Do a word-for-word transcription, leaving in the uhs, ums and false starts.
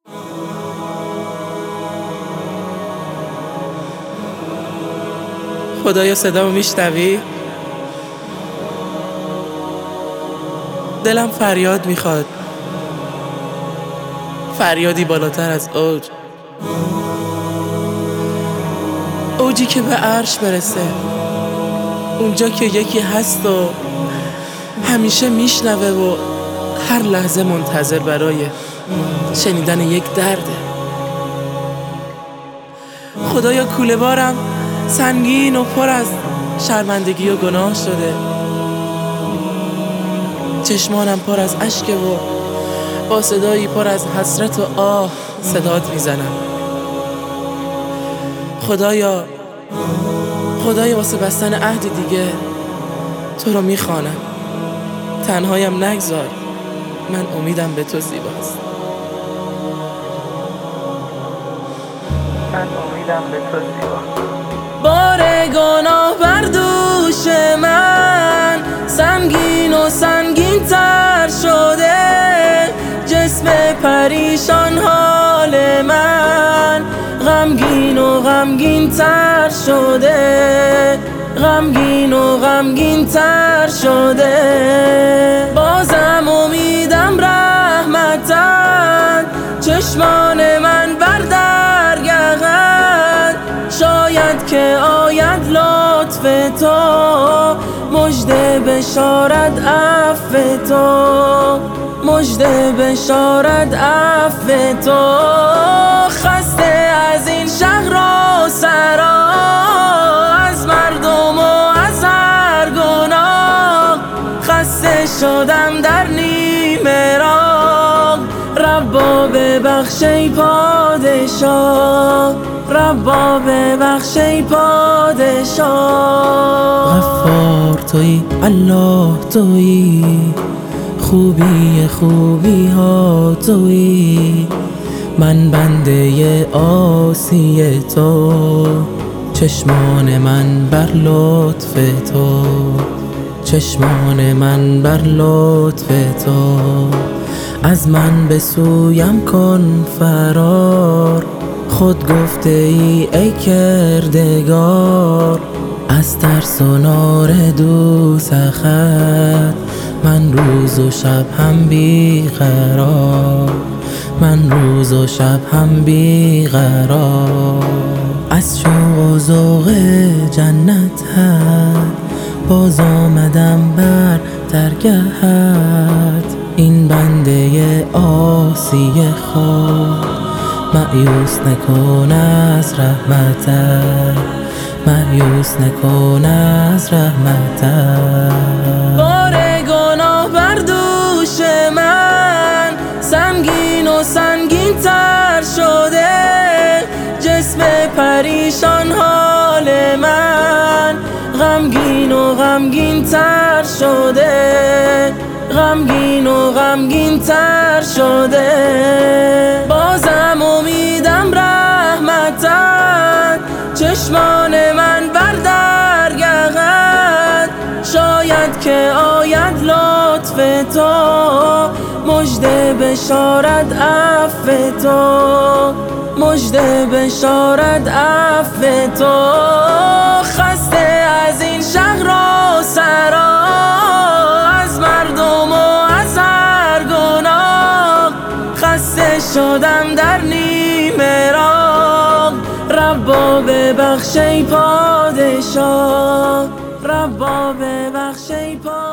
خدایا صدامو میشنوی؟ دلم فریاد میخواد، فریادی بالاتر از اوج، اوجی که به عرش برسه، اونجا که یکی هست و همیشه میشنوه و هر لحظه منتظر برای شنیدن یک درده. خدایا کوله بارم سنگین و پر از شرمندگی و گناه شده، چشمانم پر از اشکه و با صدایی پر از حسرت و آه صدات میزنم. خدایا خدایا واسه بستن عهد دیگه تو رو میخوانم، تنهایم نگذار، من امیدم به تو زیباست. من امیدم به تو زیباست. بار گناه بر دوش من سنگین و سنگین تر شده، جسم پریشان حال من غمگین و غمگین تر شده، غمگین و غمگین تر شده. بازم امیدم رحمتن، چشمان من بردرگهد، شاید که آید لطف تو، مژده بشارت عفو تو، مژده بشارت عفو تو. خسته از این شهر و سرا، از مردم و از هر گناه، خسته شدم در نیمه راه، ربا ببخش ای پادشاه، ربا ببخش ای پادشاه. غفار تویی، الله تویی، خوبی خوبی ها تویی، من بنده عاصی تو، چشمان من بر لطف تو، چشمان من بر لطف تو. از من به سویم کن فرار، خود گفته ای ای کردگار، از ترس و نار دوزخت من روز و شب هم بیقرار، من روز و شب هم بیقرار. از شوق و ذوق جنتت باز آمدم بر درگهت، این بنده عاصی خود مایوس نکن از رحمتت، مایوس نکن از رحمتت. بار گناه بر دوش من سنگین و سنگین تر شده، جسم پریشان حال من غمگین و غمگین تر شده، غمگین و غمگین تر شده. بازم امیدم رحمتت، چشمان من بردرگهد، شاید که آید لطف تو، مژده بشارت عفو تو، مژده بشارت عفو تو. خسته از این شهر و سرا، از مردم و از هر گناه، خسته شدم در نیمه راه، ربا ببخش ای پادشاه، ربا ببخش ای پادشاه.